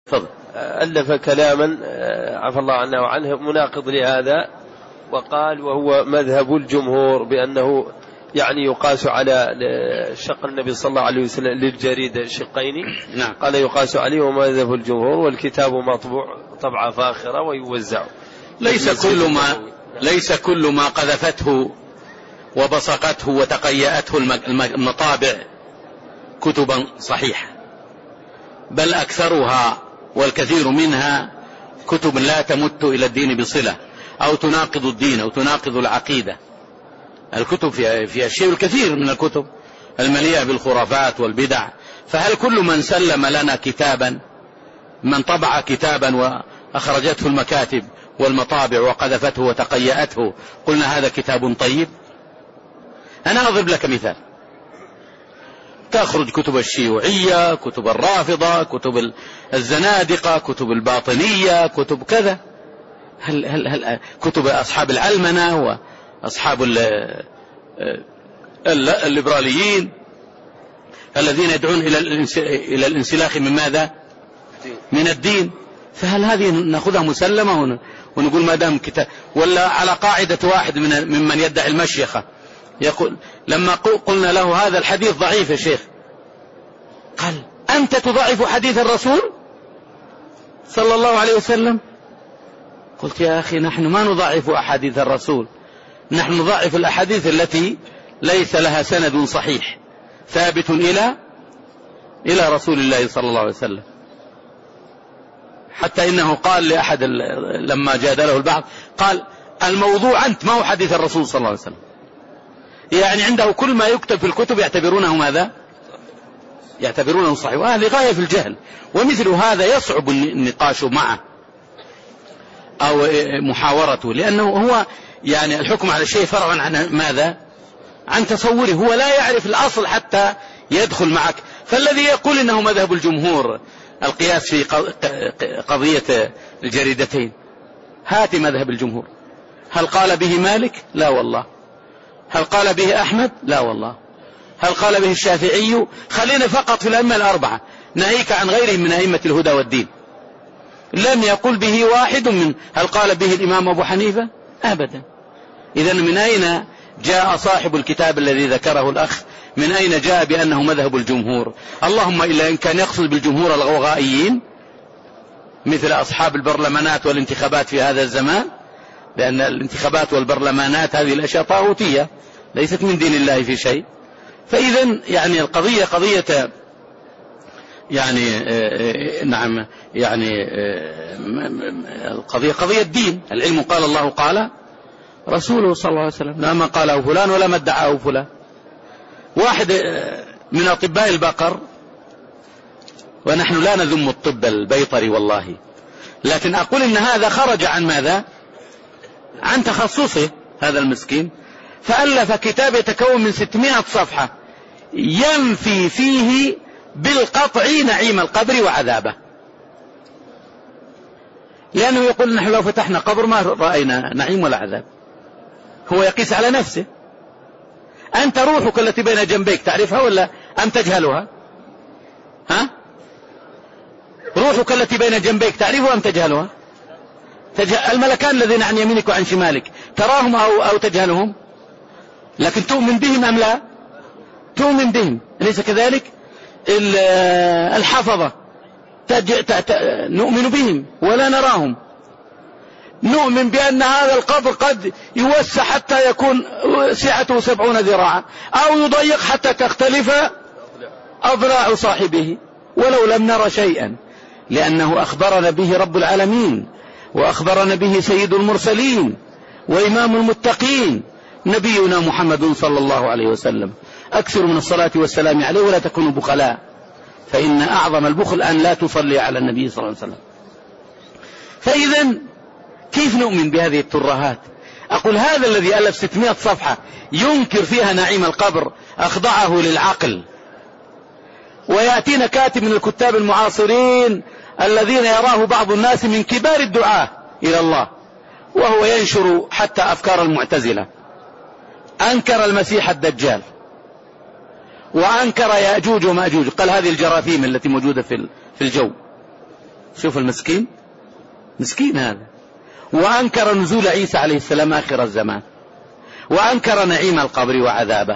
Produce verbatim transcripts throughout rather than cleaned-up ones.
فضل. ألف كلاما عفى الله عنه وعنه مناقض لهذا، وقال وهو مذهب الجمهور بأنه يعني يقاس على شق النبي صلى الله عليه وسلم للجريدة شقين. نعم. قال يقاس عليه ومذهب الجمهور، والكتاب مطبوع طبعة فاخرة ويوزع. ليس كل ما ليس كل ما قذفته وبصقته وتقيأته المطابع كتبا صحيحة، بل أكثرها والكثير منها كتب لا تمت إلى الدين بصلة، أو تناقض الدين أو تناقض العقيدة. الكتب فيها الشيء الكثير من الكتب المليئة بالخرافات والبدع. فهل كل من سلم لنا كتابا، من طبع كتابا وأخرجته المكاتب والمطابع وقذفته وتقيأته، قلنا هذا كتاب طيب؟ أنا أضرب لك مثال. تخرج كتب الشيوعية، كتب الرافضة، كتب الزنادقة، كتب الباطنية، كتب كذا. هل هل هل كتب أصحاب العلمنة وأصحاب الليبراليين الذين يدعون إلى الانسلاخ من ماذا؟ من الدين. فهل هذه نأخذها مسلمة ونقول ما دام كتاب؟ ولا على قاعدة واحد من ممن يدعي المشيخة يقول لما قلنا له هذا الحديث ضعيف يا شيخ، قال أنت تضعف حديث الرسول صلى الله عليه وسلم؟ قلت يا أخي نحن ما نضعف أحاديث الرسول، نحن نضعف الأحاديث التي ليس لها سند صحيح ثابت إلى إلى رسول الله صلى الله عليه وسلم. حتى إنه قال لأحد لما جادله البعض، قال الموضوع أنت ما هو حديث الرسول صلى الله عليه وسلم. يعني عنده كل ما يكتب في الكتب يعتبرونه ماذا؟ يعتبرونه صحيح، وهذا غاية في الجهل. ومثل هذا يصعب النقاش معه أو محاورته، لأنه هو يعني الحكم على الشيء فرع عن ماذا؟ عن تصوره، هو لا يعرف الأصل حتى يدخل معك. فالذي يقول إنه مذهب الجمهور القياس في قضية الجريدتين، هات مذهب الجمهور. هل قال به مالك؟ لا والله. هل قال به أحمد؟ لا والله. هل قال به الشافعي؟ خلينا فقط في الأئمة الأربعة، ناهيك عن غيرهم من أئمة الهدى والدين. لم يقل به واحد من. هل قال به الإمام أبو حنيفة؟ أبدا. إذن من أين جاء صاحب الكتاب الذي ذكره الأخ؟ من أين جاء بأنه مذهب الجمهور؟ اللهم إلا إن كان يقصد بالجمهور الغوغائيين مثل أصحاب البرلمانات والانتخابات في هذا الزمان، لأن الانتخابات والبرلمانات هذه الأشياء طاغوتية ليست من دين الله في شيء. فإذن يعني القضية قضية يعني نعم يعني القضية قضية دين. العلم قال الله قال رسوله صلى الله عليه وسلم، لا ما قاله فلان ولا ما ادعاه فلان. واحد من أطباء البقر، ونحن لا نذم الطب البيطري والله، لكن أقول إن هذا خرج عن ماذا؟ عن تخصصه هذا المسكين، فألف كتاب يتكون من ستمائة صفحة ينفي فيه بالقطع نعيم القبر وعذابه، لأنه يقول نحن لو فتحنا قبر ما رأينا نعيم ولا عذاب. هو يقيس على نفسه. أنت روحك التي بين جنبيك تعرفها ولا أم تجهلها؟ ها؟ روحك التي بين جنبيك تعرفها أم تجهلها؟ تجه... الملكان الذين عن يمينك وعن شمالك تراهم أو, أو تجهلهم؟ لكن تؤمن بهم أم لا؟ تؤمن بهم، أليس كذلك؟ الحفظة تج... ت... ت... نؤمن بهم ولا نراهم. نؤمن بأن هذا القبر قد يوسع حتى يكون سعته سبعون ذراعا، أو يضيق حتى تختلف أضلاع صاحبه، ولو لم نرى شيئا، لأنه أخبرنا به رب العالمين، وأخبرنا به سيد المرسلين وإمام المتقين نبينا محمد صلى الله عليه وسلم. أكثر من الصلاة والسلام عليه ولا تكونوا بخلاء، فإن أعظم البخل أن لا تصلي على النبي صلى الله عليه وسلم. فإذا كيف نؤمن بهذه الترهات؟ أقول هذا الذي ألف ستمائة صفحة ينكر فيها نعيم القبر أخضعه للعقل، ويأتينا كاتب من الكتاب المعاصرين الذين يراه بعض الناس من كبار الدعاة إلى الله، وهو ينشر حتى أفكار المعتزلة. أنكر المسيح الدجال، وأنكر يأجوج ومأجوج، قال هذه الجراثيم التي موجودة في الجو. شوف المسكين، مسكين هذا. وأنكر نزول عيسى عليه السلام آخر الزمان، وأنكر نعيم القبر وعذابه،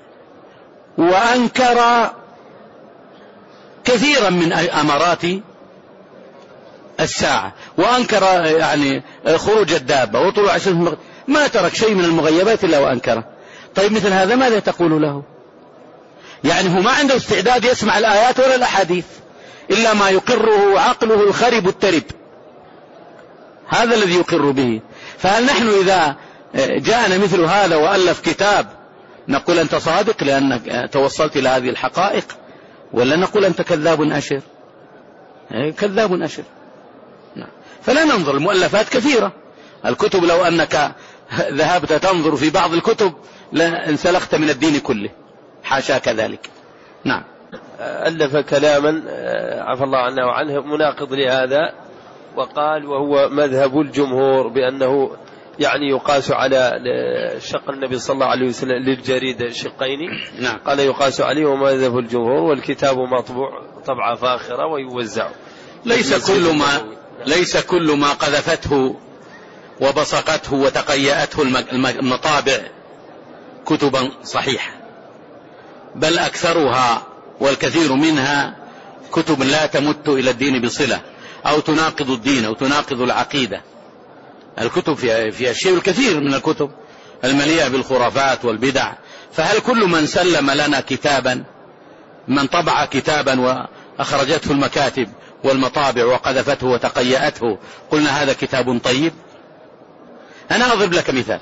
وأنكر كثيرا من أمارات الساعة، وأنكر يعني خروج الدابة وطلوع الشمس، ما ترك شيء من المغيبات إلا وأنكره. طيب مثل هذا ماذا تقول له؟ يعني هو ما عنده استعداد يسمع الآيات ولا الأحاديث إلا ما يقره عقله الخرب الترب، هذا الذي يقر به. فهل نحن إذا جاءنا مثل هذا وألف كتاب نقول أنت صادق لأنك توصلت إلى هذه الحقائق، ولا نقول أنت كذاب أشر؟ كذاب أشر. فلا ننظر، المؤلفات كثيرة، الكتب لو أنك ذهبت تنظر في بعض الكتب لانسلخت من الدين كله، حاشا كذلك. نعم. ألف كلاما عفى الله عنه وعنه مناقض لهذا، وقال وهو مذهب الجمهور بأنه يعني يقاس على شق النبي صلى الله عليه وسلم للجريدة شقين. نعم. قال يقاس عليه ومذهب الجمهور، والكتاب مطبوع طبعة فاخرة ويوزع. ليس كل ما ليس كل ما قذفته وبصقته وتقيأته المطابع كتبا صحيحة، بل أكثرها والكثير منها كتب لا تمت إلى الدين بصلة، أو تناقض الدين أو تناقض العقيدة. الكتب فيها, فيها الشيء الكثير من الكتب المليئة بالخرافات والبدع. فهل كل من سلم لنا كتابا، من طبع كتابا وأخرجته المكاتب والمطابع وقذفته وتقيأته قلنا هذا كتاب طيب؟ أنا أضرب لك مثال،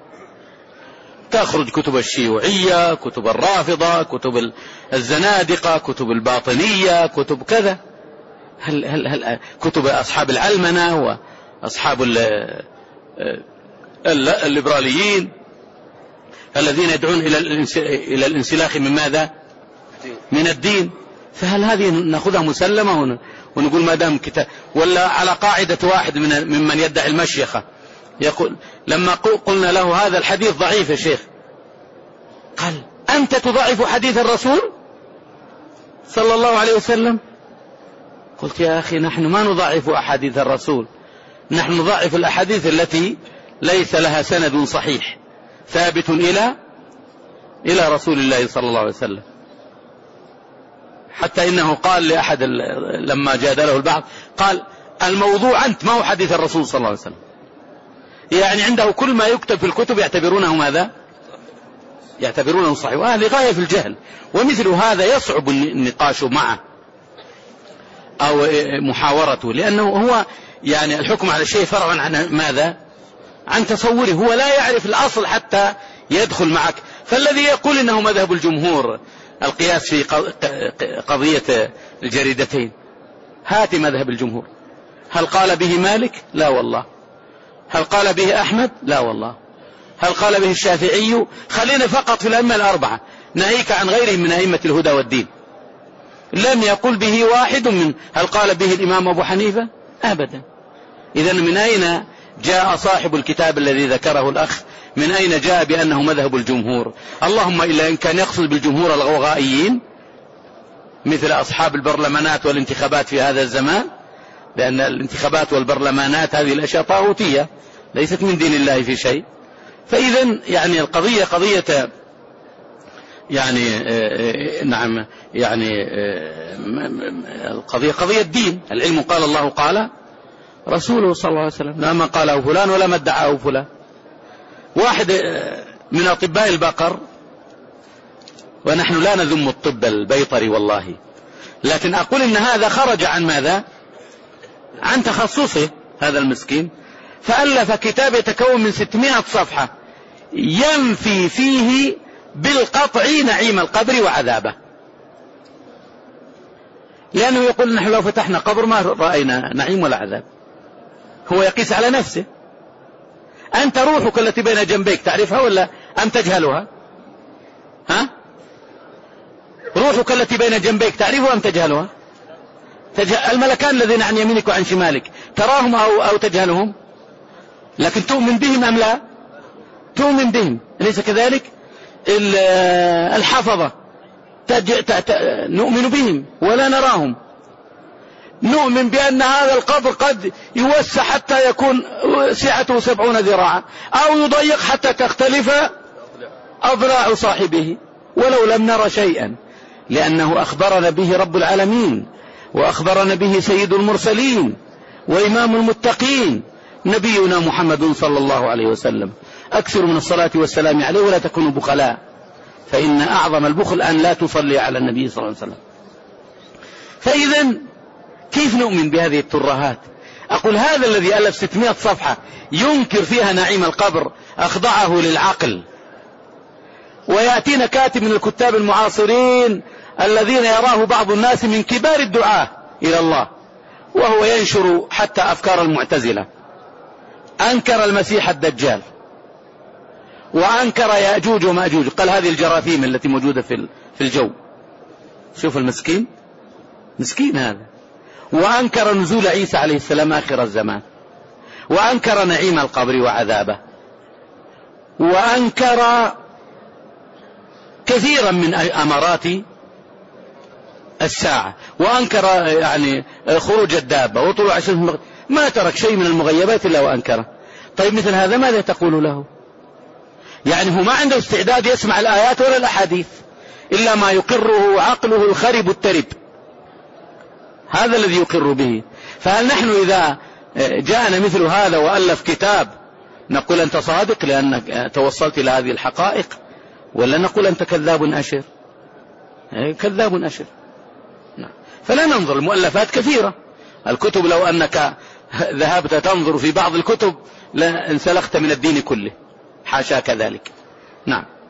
تخرج كتب الشيوعية، كتب الرافضة، كتب الزنادقة، كتب الباطنية، كتب كذا، هل هل هل كتب أصحاب العلمنة وأصحاب الليبراليين الذين يدعون إلى الانسلاخ من ماذا؟ من الدين. فهل هذه نأخذها مسلمة ونقول ما دام كتاب؟ ولا على قاعدة واحد من ممن يدعي المشيخة يقول لما قلنا له هذا الحديث ضعيف يا شيخ، قال أنت تضعف حديث الرسول صلى الله عليه وسلم؟ قلت يا أخي نحن ما نضعف أحاديث الرسول، نحن نضعف الأحاديث التي ليس لها سند صحيح ثابت إلى إلى رسول الله صلى الله عليه وسلم. حتى إنه قال لأحد لما جادله البعض قال الموضوع أنت ما هو حديث الرسول صلى الله عليه وسلم. يعني عنده كل ما يكتب في الكتب يعتبرونه ماذا؟ يعتبرونه صحيح، وهذه غاية في الجهل. ومثل هذا يصعب النقاش معه أو محاورته، لأنه هو يعني الحكم على الشيء فرعا عن ماذا؟ عن تصوره، هو لا يعرف الأصل حتى يدخل معك. فالذي يقول إنه مذهب الجمهور القياس في قضية الجريدتين، هات مذهب الجمهور. هل قال به مالك؟ لا والله. هل قال به أحمد؟ لا والله. هل قال به الشافعي؟ خلينا فقط في الأئمة الأربعة، ناهيك عن غيرهم من أئمة الهدى والدين. لم يقل به واحد من. هل قال به الإمام أبو حنيفة؟ أبدا. إذن من أين جاء صاحب الكتاب الذي ذكره الأخ؟ من أين جاء بأنه مذهب الجمهور؟ اللهم إلا إن كان يقصد بالجمهور الغوغائيين مثل أصحاب البرلمانات والانتخابات في هذا الزمان، لأن الانتخابات والبرلمانات هذه الأشياء طاغوتية ليست من دين الله في شيء. فإذن يعني القضية قضية يعني نعم يعني القضية قضية دين. العلم قال الله قال رسوله صلى الله عليه وسلم، لا ما قاله فلان ولا ما ادعاه فلان. واحد من أطباء البقر، ونحن لا نذم الطب البيطري والله، لكن أقول إن هذا خرج عن ماذا؟ عن تخصصه هذا المسكين، فألف كتاب يتكون من ستمائة صفحة ينفي فيه بالقطع نعيم القبر وعذابه، لأنه يقول نحن لو فتحنا قبر ما رأينا نعيم ولا عذاب. هو يقيس على نفسه. أنت روحك التي بين جنبيك تعرفها ولا أم تجهلها؟ ها؟ روحك التي بين جنبيك تعرفها أم تجهلها؟ الملكان الذين عن يمينك وعن شمالك تراهم أو, أو تجهلهم؟ لكن تؤمن بهم أم لا؟ تؤمن بهم، أليس كذلك؟ الحفظة تج... ت... ت... نؤمن بهم ولا نراهم. نؤمن بأن هذا القبر قد يوسع حتى يكون سعته سبعون ذراعا، أو يضيق حتى تختلف أضلاع صاحبه، ولو لم نر شيئا، لأنه أخبرنا به رب العالمين، وأخبرنا به سيد المرسلين وإمام المتقين نبينا محمد صلى الله عليه وسلم. أكثر من الصلاة والسلام عليه ولا تكونوا بخلاء، فإن أعظم البخل أن لا تصلي على النبي صلى الله عليه وسلم. فإذا كيف نؤمن بهذه الترهات؟ أقول هذا الذي ألف ستمائة صفحة ينكر فيها نعيم القبر أخضعه للعقل، ويأتينا كاتب من الكتاب المعاصرين الذين يراه بعض الناس من كبار الدعاة إلى الله، وهو ينشر حتى أفكار المعتزلة، أنكر المسيح الدجال، وأنكر يأجوج ومأجوج، قال هذه الجراثيم التي موجودة في الجو. شوف المسكين، مسكين هذا. وأنكر نزول عيسى عليه السلام آخر الزمان، وأنكر نعيم القبر وعذابه، وأنكر كثيرا من أمارات الساعة، وأنكر يعني خروج الدابة وطلوع الشمس، ما ترك شيء من المغيبات إلا وأنكره. طيب مثل هذا ماذا تقول له؟ يعني هو ما عنده استعداد يسمع الآيات ولا الأحاديث، إلا ما يقره عقله الخرب الترب، هذا الذي يقر به. فهل نحن إذا جاءنا مثل هذا وألف كتاب نقول أنت صادق لأنك توصلت إلى هذه الحقائق، ولا نقول أنت كذاب أشر؟ كذاب أشر. فلا ننظر، المؤلفات كثيرة، الكتب لو أنك ذهبت تنظر في بعض الكتب لانسلخت من الدين كله، حاشاك ذلك. نعم.